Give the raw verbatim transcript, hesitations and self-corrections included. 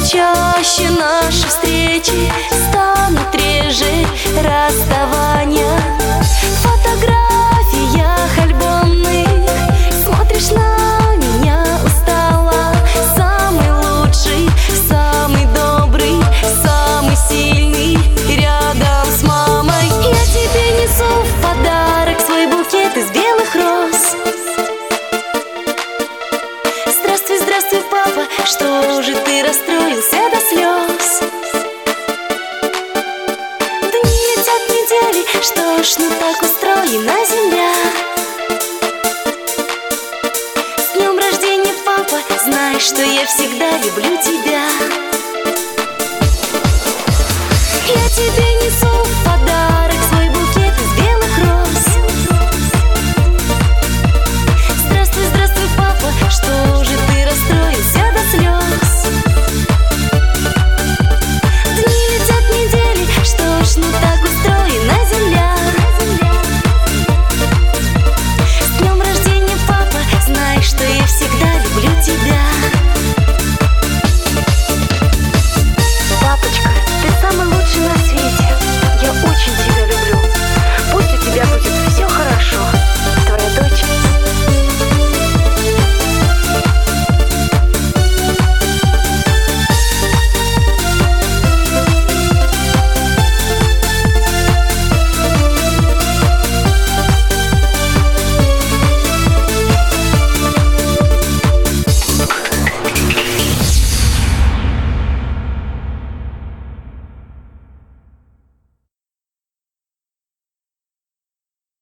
чаще наши встречи станут реже расставания. В фотографиях альбомных смотришь на меня устало. Самый лучший, самый добрый, самый сильный рядом с мамой. Я тебе несу в подарок свой букет из белых роз. Здравствуй, здравствуй, папа, что же ты расстроился до слез? Дни летят недели, что ж не так устроена земля? С днем рождения, папа, знай, что я всегда люблю тебя. Я тебе несу в подарок свой букет из белых роз. Здравствуй, здравствуй, папа, что